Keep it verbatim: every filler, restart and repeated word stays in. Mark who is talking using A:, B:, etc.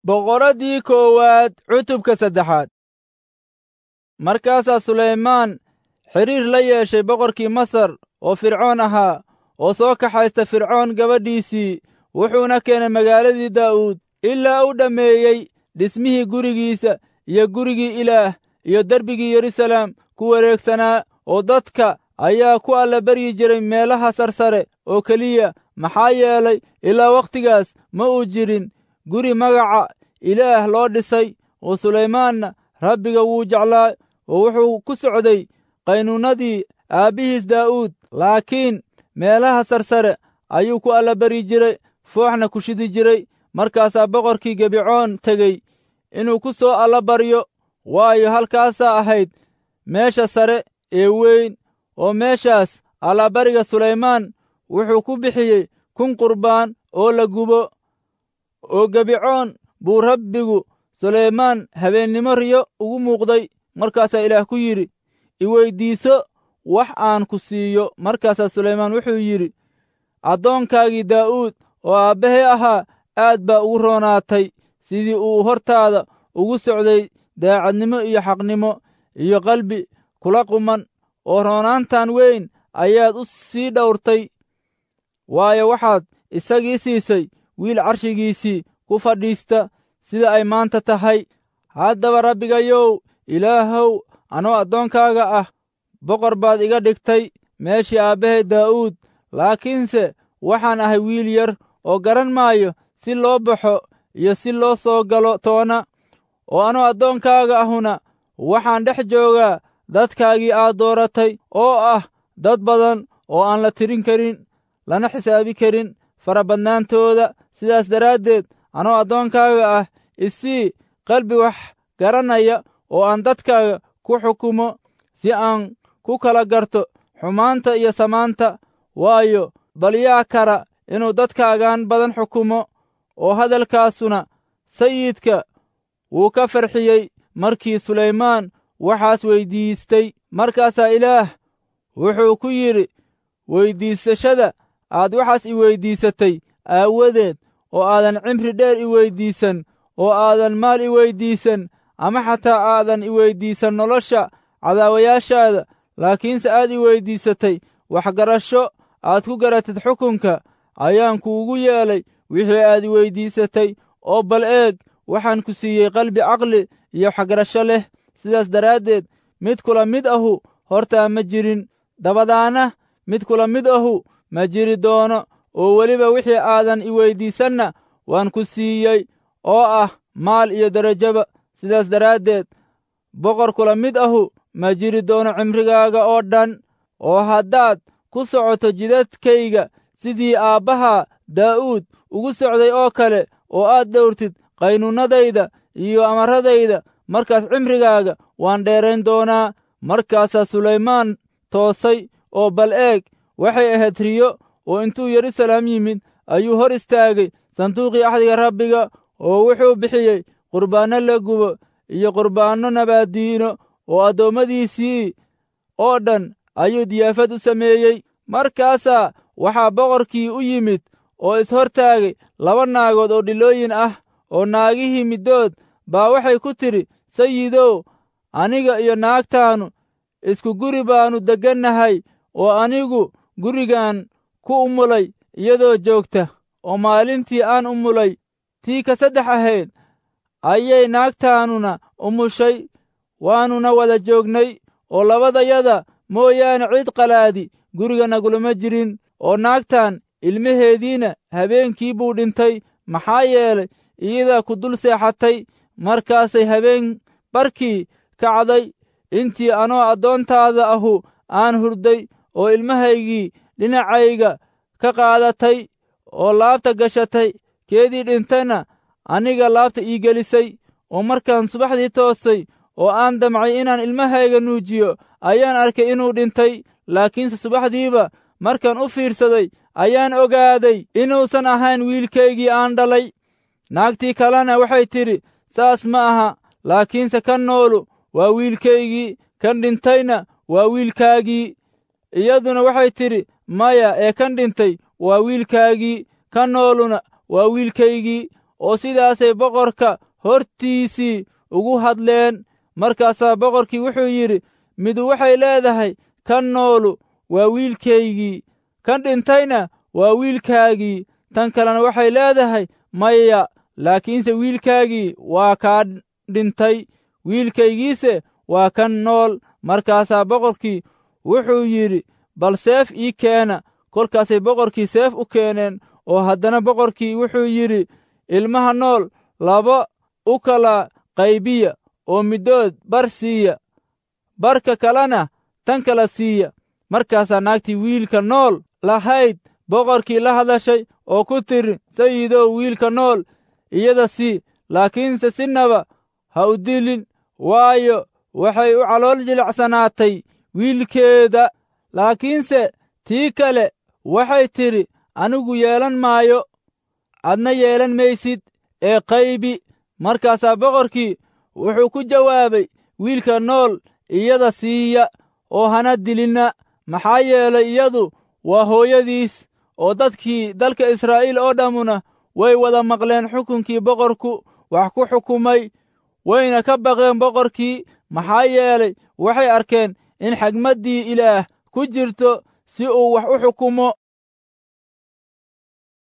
A: boqoraddii koowaad cutubka saddexaad. markaasaa sulaymaan xidhiir la yeeshay boqorkii masar oo fircoon ahaa, oo soo kaxaysta fircoon gabadhiisii, wuxuuna keenay magaaladii daa'uud ilaa uu dhammeeyey dhismihii gurigiisa iyo gurigii ilaah iyo derbigii yeruusaalem ku wareegsanaa, oo dadka ayaa ku allabaryi jiray meelaha sarsare oo keliya, maxaa yeelay ilaa wakhtigaas ma uu jirin guri magaca ilaah loo dhisay. oo sulaymaanna rabbiga wuu jeclaa oo wuxuu ku socday qaynuunnadii aabbihiis daa'uud, laakiin meelaha sarsare ayuu ku allabaryi jiray, fooxna ku shidi jiray. markaasaa boqorkii Gibecoon tegey inuu ku soo allabaryo, waayo halkaasaa ahayd meesha sare ee weyn, oo meeshaas allabariga sulaymaan wuxuu ku bixiyey kun qurbaan oo la gubo. oo Gibecoon buu rabbigu sulaymaan habeennimo riyo ugu muuqday. markaasaa ilaah ku yidhi, i weyddiiso wax aan ku siiyo. markaasaa sulaymaan wuxuu yidhi, addoonkaagii daa'uud oo aabbahay ahaa aad baa ugu roonaatay, sidii uu hortaada ugu socday daacadnimo iyo xaqnimo iyo qalbi kula quman, oo roonaantan weyn ayaad u sii dhowrtay, waayo waxaad isagii siisay wiil carshigiisii ku fadhiista sida ay maanta tahay. haddaba rabbigayow ilaahow, anoo addoonkaaga ah, boqor baad iga dhigtay meeshii aabbahay daa'uud, laakiinse waxaan ahay wiil yar oo garan maayo si loo baxo iyo si loo soo galo toona. oo anoo addoonkaaga ahuna waxaan dhex joogaa dadkaagii aad dooratay, oo ah dad badan oo aan la tirin karin lana xisaabi karin farabadnaantooda. sidaas daraaddeed anoo addoonkaaga ah, isii qalbi wax garanaya oo aan dadkaaga ku xukumo, si aan ku kala garto xumaanta iyo samaanta. waayo bal yaa kara inuu dadkaagan badan xukumo? oo hadalkaasuna sayidka wuu ka farxiyey markii sulaymaan waxaas weyddiistay. markaasaa ilaah wuxuu ku yidhi, weyddiisashada aad waxaas i weyddiisatay aawadeed, oo aadan cimri dheer i weyddiisan, oo aadan maal i weyddiisan, ama xataa aadan i weyddiisan nolosha cadaawayaashaada, laakiinse aad i weyddiisatay waxgarasho aad ku garatid xukunka, ayaan kuugu yeelay wixii aad i weyddiisatay. oo bal eeg, waxaan ku siiyey qalbi caqli iyo waxgarasho leh. sidaas daraaddeed mid kula mid ahu hortaa ma jirin, dabadaana mid kula mid ahu ma jiri doono. oo weliba wixii aadan i weyddiisanna waan ku siiyey, oo ah maal iyo derajaba. sidaas daraaddeed boqor kula mid ahu ma jiri doono cimrigaaga oo dhan. oo haddaad ku socoto jidadkayga sidii aabbaha daa'uud ugu socday oo kale, oo aad dhowrtid qaynuunnadayda iyo amaradayda, markaas cimrigaaga waan dheerayn doonaa. markaasaa sulaymaan toosay, oo bal eeg, waxay ahayd riyo, oo intuu yeruusaalem yimid ayuu hor istaagay sanduuqii axdiga rabbiga, oo wuxuu bixiyey qurbaanno la gubo iyo qurbaanno nabaaddiino, oo addoommadiisii oo dhan ayuu diyaafad u sameeyey. markaasaa waxaa boqorkii u yimid oo ishortaagay laba naagood oo dhilooyin ah, oo naagihii middood baa waxay ku tidhi, sayidow, aniga iyo naagtaannu isku guri baannu deggannahay, oo anigu gurigan ku umulay iyadoo joogta, oo maalintii aan umulay tii ka saddex ahayd ayay naagtaannuna umushay, waannuna wada joognay, oo labadayada mooyaane cid qalaadi guriga nagulama jirin. oo naagtan ilmaheediina habeenkii buu dhintay, maxaa yeelay iyadaa ku dul seexatay. markaasay habeen barkii kacday, intii anoo addoontaada ahu aan hurday, oo ilmahaygii dhinacayga ka qaadatay oo laabta gashatay, keedii dhintayna aniga laabta ii gelisay. oo markaan subaxdii toosay oo aan damcay inaan ilmahayga nuujiyo, ayaan arkay inuu dhintay. laakiinse subaxdiiba markaan u fiirsaday ayaan ogaaday inuusan ahayn wiilkaygii aan dhalay. naagtii kalena waxay tidhi, saas ma aha, laakiinse kan noolu waa wiilkaygii, kan dhintayna waa wiilkaagii. iyaduna waxay tidhi, maya, ee kan dhintay waa wiilkaagii, kan nooluna waa wiilkaygii. oo sidaasay boqorka hortiisii ugu hadleen. markaasaa boqorkii wuxuu yidhi, midu waxay leedahay, kan noolu waa wiilkaygii, kan dhintayna waa wiilkaagii. tan kalena waxay leedahay, maya, laakiinse wiilkaagii waa kaa dhintay, wiilkaygiise waa kan nool. markaasaa boqorkii wuxuu yidhi, bal seef ii keena. kolkaasay boqorkii seef u keeneen. oo haddana boqorkii wuxuu yidhi, ilmaha nool laba u kala qaybiya, oo middood bar siiya, barka kalena tan kala siiya. markaasaa naagtii wiilka nool lahayd boqorkii la hadashay oo ku tiri, sayidow, wiilka nool iyada sii, laakiinse sinaba ha u dilin, waayo waxay u calool jilicsanaatay wiilkeeda. laakiinse tii kale waxay tidhi, anigu yeelan maayo, adna yeelan maysid, ee qaybi. markaasaa boqorkii wuxuu ku jawaabay, wiilka nool iyada siiya, oo hana dilinna, maxaa yeelay iyadu waa hooyadiis. oo dadkii dalka Israa'iil oo dhammuna way wada maqleen xukunkii boqorku wax ku xukumay, wayna ka baqeen boqorkii, maxaa yeelay waxay arkeen in xigmaddii Ilaah ku jirto si uu wax u xukumo.